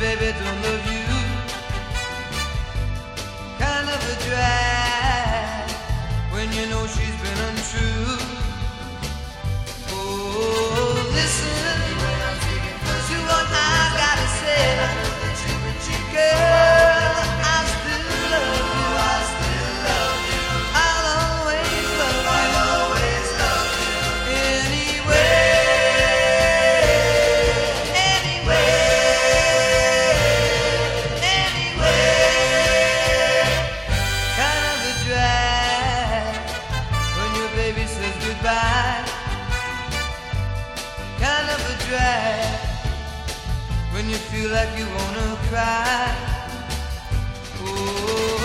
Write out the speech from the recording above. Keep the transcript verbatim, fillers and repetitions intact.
baby don't love you. Kind of a drag when you know she's been untrue. Oh, listen to what I gotta say. Girl, I still love you. I still love you. I'll always love you. I'll always love you. Anyway, anyway, anyway. Kind of a drag when your baby says goodbye. Kind of a drag when you feel like you wanna cry. Oh.